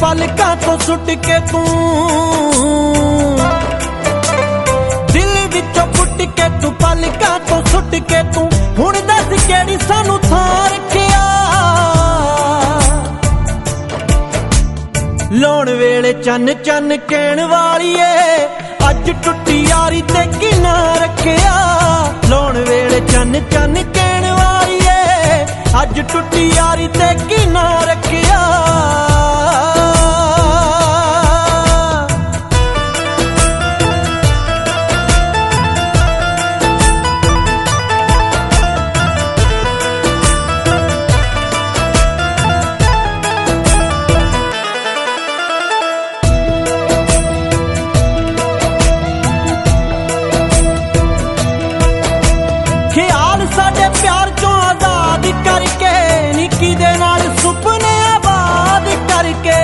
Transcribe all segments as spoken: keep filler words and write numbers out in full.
पलकां तो सुट के तू दिल विचों पुट के तू पलकां तो सुट के तू हुण दस केड़ी सानू थां रखिया लाउण वेले चन चन कहण वालीए अज टुटी यारी ते किना रखिया लाउण वेले चन चन कहण वालीए अज टुटी यारी ते किना रखिया साडे प्यार चों आजाद करके निक्की दे नाल सुपने आबाद करके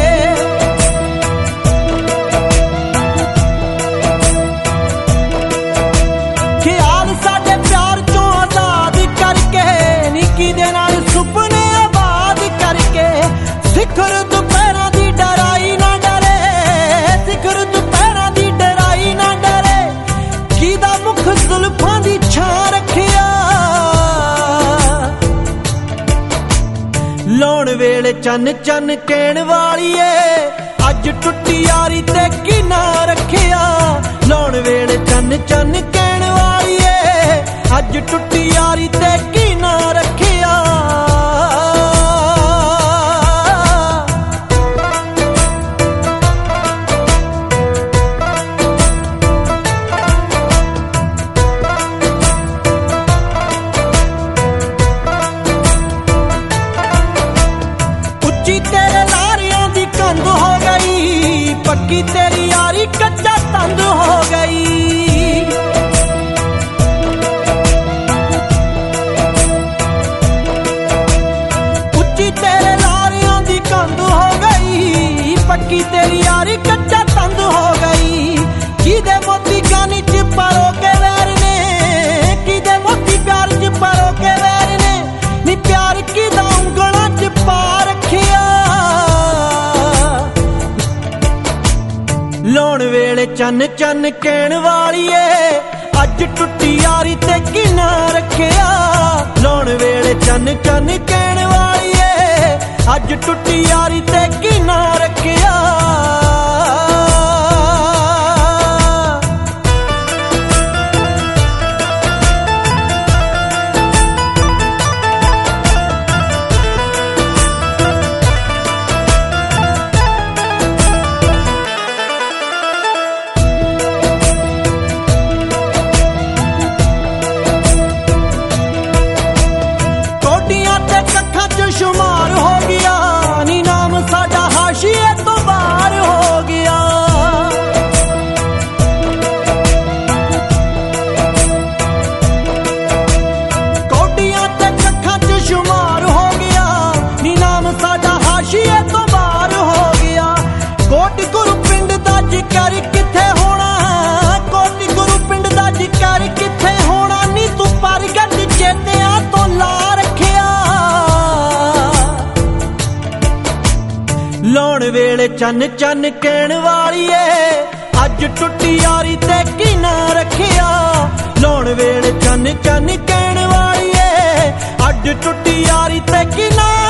ख्याल साडे प्यार चों आजाद करके निक्की दे नाल सुपने आबाद करके सिखर दुपहरां दी डराई ना डरे सिखर दुपहरां दी डराई ना डरे किदा मुख जुल्फां दी छां रखिया लाउण वेले चन चन कहण वालीए अज टुटी यारी ते किना रखिया लाउण वेले चन चन कहण वालीए अज टुटी यारी ते किना रखिया तेरे लारियां दी कंध हो गई पक्की तेरी यारी कच्चा तंद हो गई उच्ची तेरे लारियां दी कंध हो गई पक्की तेरी यारी कच्चा तंद हो गई किदे मोती गानी च परो के वैर ने किदे मोती प्यार च परो के वैर ने नी प्यार किदा उंगलां च पा रखिया लाउण वेले चन चन कहण वालीए अज टुटी यारी ते किना रखिया लाउण वेले चन चन कहण वालीए अज टुटी यारी ते किना रखिया शुमार हो गया नी नाम साडा हाशिए तो बाहर हो गया कोटियां ते कखां च शुमार हो गया नी नाम साडा हाशिए तो बाहर हो गया कोट गुरु पिंड दा जिकर किथे होना कोट गुरु पिंड दा जिकर किथे होना नी तू परगट चेतियां तो ला रखिया लाउण वेले चन चन कहण वालीए अज टुटी यारी ते किना रखिया लाउण वेले चन चन कहण वालीए अज टुटी यारी ते किना